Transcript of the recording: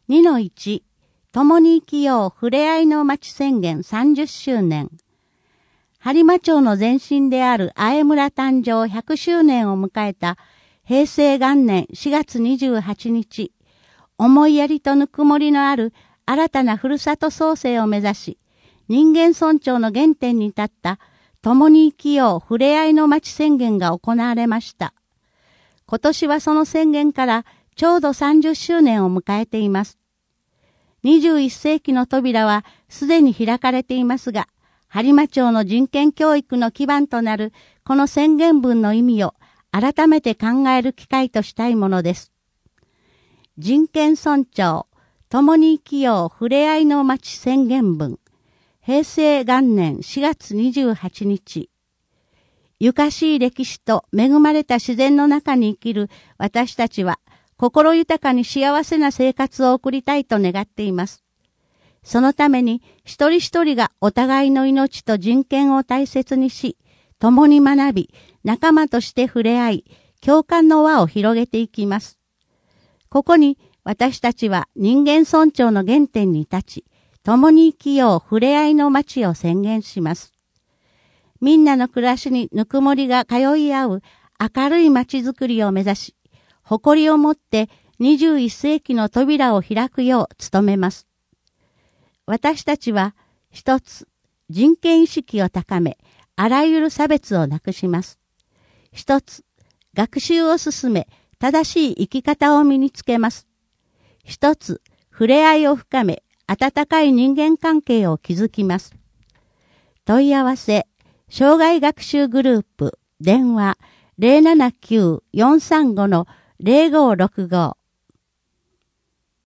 2-1 共に生きようふれあいの街宣言30周年。播磨町の前身である愛村誕生100周年を迎えた平成元年4月28日、思いやりとぬくもりのある新たなふるさと創生を目指し、人間尊重の原点に立った共に生きようふれあいの街宣言が行われました。今年はその宣言からちょうど30周年を迎えています。21世紀の扉はすでに開かれていますが、播磨町の人権教育の基盤となるこの宣言文の意味を改めて考える機会としたいものです。人権尊重、共に生きようふれあいの街宣言文、平成元年4月28日。ゆかしい歴史と恵まれた自然の中に生きる私たちは、心豊かに幸せな生活を送りたいと願っています。そのために一人一人がお互いの命と人権を大切にし、共に学び、仲間として触れ合い、共感の輪を広げていきます。ここに私たちは人間尊重の原点に立ち、共に生きようふれあいの街を宣言します。みんなの暮らしにぬくもりが通い合う明るい街づくりを目指し、誇りを持って21世紀の扉を開くよう努めます。私たちは一つ、人権意識を高め、あらゆる差別をなくします。一つ、学習を進め、正しい生き方を身につけます。一つ、触れ合いを深め、温かい人間関係を築きます。問い合わせ、障害学習グループ、電話 079-435-0565